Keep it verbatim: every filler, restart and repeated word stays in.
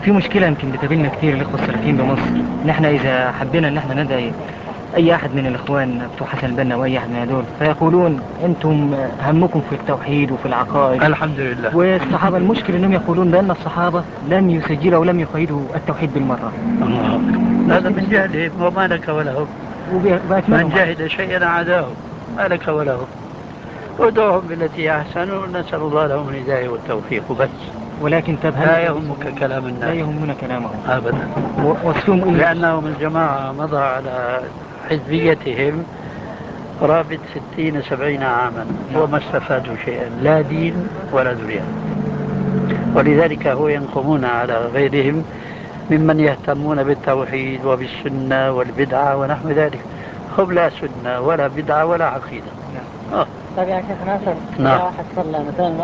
في مشكلة يمكن بتقابلنا كتير الإخوة السلفيين بمصر، إن إحنا إذا حبينا إن إحنا ندعي أي أحد من الإخوان بتوع حسن البنا أو أي أحد من هذول، فيقولون أنتم همكم في التوحيد وفي العقائد. الحمد لله. والصحابة المشكلة إنهم يقولون بأن الصحابة لم يسجلوا أو لم يقيدوا التوحيد بالمرة. الله أكبر. هذا من جهلهم وما لك ولهم. من جهل شيئا عاداه، ما لك ولهم. ودعوهم بالتي أحسن ونسأل الله لهم الهداية والتوفيق بس. ولكن طب هل لا يهمك كلام الناس؟ لا يهمنا كلامهم أبدا. وصفهم إيه؟ لأنهم الجماعة مضى على حزبيتهم قرابة ستين سبعين عاما وما استفادوا شيئا، لا دين ولا دنيا. ولذلك هو ينقمون على غيرهم ممن يهتمون بالتوحيد وبالسنة والبدعة ونحو ذلك. هم لا سنة ولا بدعة ولا عقيدة. طيب يا شيخ ناصر، نعم. إذا واحد صلى مثلا